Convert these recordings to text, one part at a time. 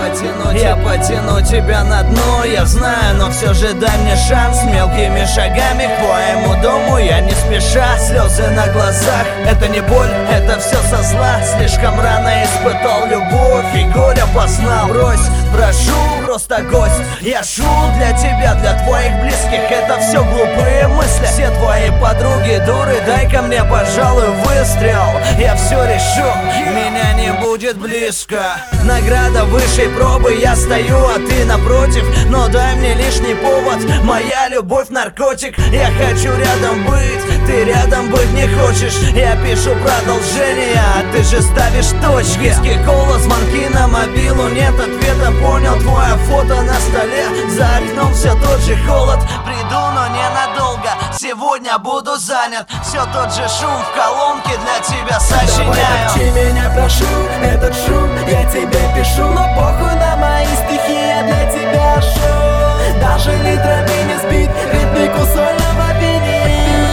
Я потяну тебя на дно, я знаю, но все же дай мне шанс. Мелкими шагами к твоему дому я не спеша. Слезы на глазах, это не боль, это все со зла. Слишком рано испытал любовь и горя познал. Брось, прошу, просто гость. Я шел для тебя, для твоих близких. Это все глупые мысли. Все твои подруги дуры, дай-ка мне, пожалуй, выстрел. Я все решу, меня не будет близко. Награда высшей пробы, я стою, а ты напротив. Но дай мне лишний повод, моя любовь наркотик. Я хочу рядом быть, ты рядом быть не хочешь. Я пишу продолжение, а ты же ставишь точки. Виски, кола, звонки на мобилу, нет ответа. Понял, твое фото на столе, за окном все тот же холод. Приду, но ненадолго, сегодня буду занят. Все тот же шум в колонке, для тебя сочиняю. Давай топчи меня, прошу, этот шум я тебе пишу. Но похуй на мои стихи, я для тебя шоу. Даже литрами не сбит ритмику сольного пения.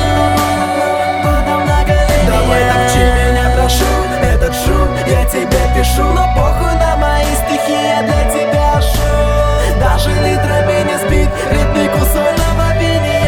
Давай топчи меня, прошу, этот шум я тебе пишу. Но похуй на мои стихи, я для тебя шоу. Даже литрами не сбит ритмику сольного пения.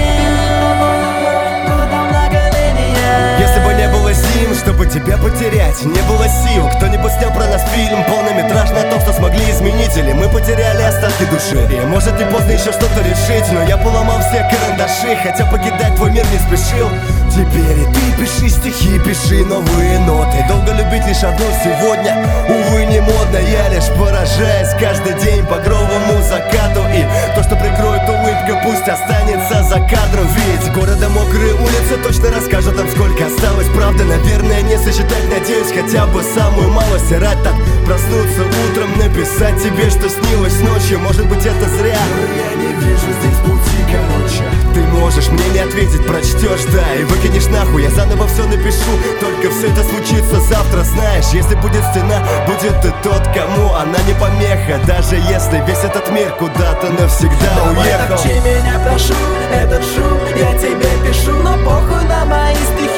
Если бы не было зим, чтобы тебя потерять, не было сил. Кто-нибудь снял про нас фильм, полнометражный о том, что смогли изменить. Или мы потеряли остатки души. И может не поздно еще что-то решить, но я поломал все карандаши, хотя покидать твой мир не спешил. Теперь и ты пиши стихи, пиши новые ноты. Долго любить лишь одну сегодня, увы, не модно. Я лишь поражаюсь каждый день багровому закату. И то, что прикроет улыбка, пусть останется за кадром. Ведь города мокрые улицы точно расскажут нам, сколько осталось. Правда, наверное, не сосчитать, надеюсь, хотя бы самую малость. И рад так проснуться утром, написать тебе, что снилось ночью. Может быть, это зря, но я не вижу здесь пути короче. Ты можешь мне не ответить, прочтешь, да, и выкинешь нахуй. Я заново все напишу, только все это случится завтра. Знаешь, если будет стена, будет и тот, кому она не помеха. Даже если весь этот мир куда-то навсегда уехал. Давай топчи меня, прошу, этот шум я тебе пишу. Но похуй на мои стихи,